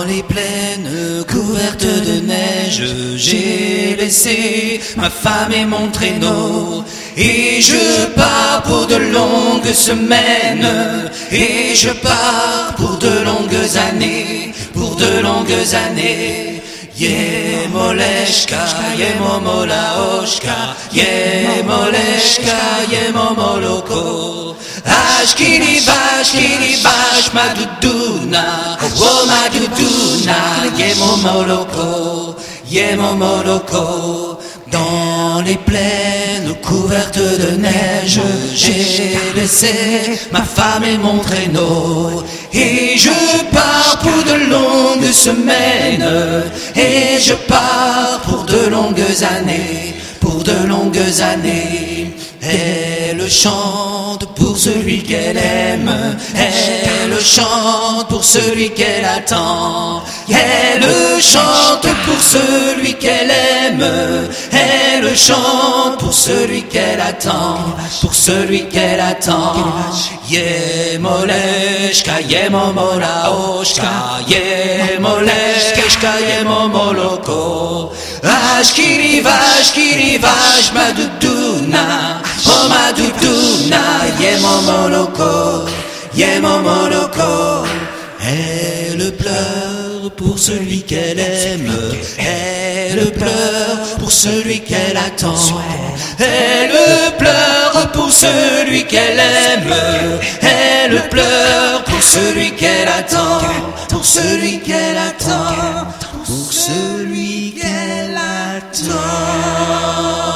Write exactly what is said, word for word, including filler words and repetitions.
les plaines couvertes de neige, j'ai laissé ma femme et mon traîneau. Et je pars pour de longues semaines, et je pars pour de longues années, pour de longues années. Yemoleshka, yemomolaoshka, yemoleshka, yemomoloko. Ashkini bash, kini bash, ma doudouna, oh ma doudouna, yemomoloko, yemomoloko. Dans les plaines couvertes de neige, j'ai laissé ma femme et mon traîneau. Et je pars pour de longues semaines, et je pars pour de longues années, pour de longues années. Elle chante pour celui qu'elle aime, elle chante pour celui qu'elle attend. Elle chante pour celui qu'elle aime, elle chante pour celui qu'elle attend, pour celui qu'elle attend. Yemoleshka, yemomolaoshka, yemoleshka, yemomoloko. Ashkiri vash, kiri vash, ma doudouna, oh ma doudouna, yemomoloko, yemomoloko. Elle pleure pour celui qu'elle aime, elle pleure pour celui qu'elle attend. Elle pleure pour celui qu'elle aime, elle pleure pour celui qu'elle attend, pour celui qu'elle attend, pour celui qu'elle attend.